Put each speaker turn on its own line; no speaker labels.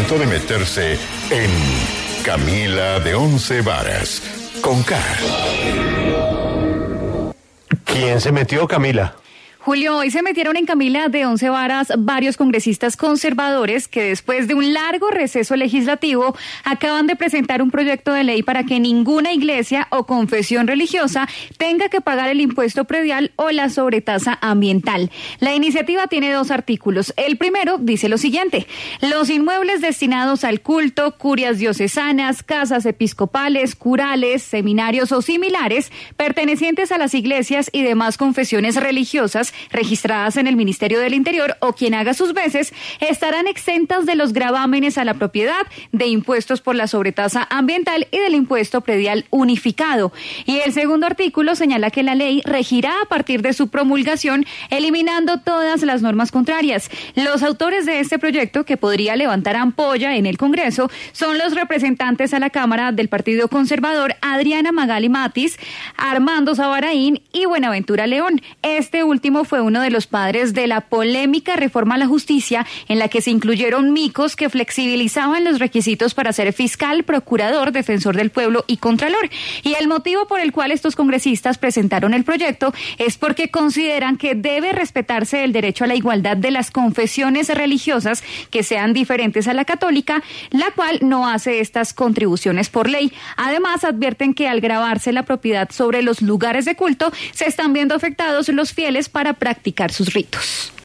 momento de meterse en Camila de Once Varas, con K.
¿Quién se metió, Camila?
Julio, hoy se metieron en Camila de Once Varas varios congresistas conservadores que después de un largo receso legislativo acaban de presentar un proyecto de ley para que ninguna iglesia o confesión religiosa tenga que pagar el impuesto predial o la sobretasa ambiental. La iniciativa tiene 2 artículos. El primero dice lo siguiente: los inmuebles destinados al culto, curias diocesanas, casas episcopales, curales, seminarios o similares pertenecientes a las iglesias y demás confesiones religiosas registradas en el Ministerio del Interior o quien haga sus veces estarán exentas de los gravámenes a la propiedad, de impuestos por la sobretasa ambiental y del impuesto predial unificado. Y el segundo artículo señala que la ley regirá a partir de su promulgación, eliminando todas las normas contrarias. Los autores de este proyecto, que podría levantar ampolla en el Congreso, son los representantes a la Cámara del Partido Conservador Adriana Magali Matis, Armando Sabaraín y Buenaventura León. Este último fue uno de los padres de la polémica reforma a la justicia en la que se incluyeron micos que flexibilizaban los requisitos para ser fiscal, procurador, defensor del pueblo y contralor. Y el motivo por el cual estos congresistas presentaron el proyecto es porque consideran que debe respetarse el derecho a la igualdad de las confesiones religiosas que sean diferentes a la católica, la cual no hace estas contribuciones por ley. Además, advierten que al gravarse la propiedad sobre los lugares de culto, se están viendo afectados los fieles para practicar sus ritos.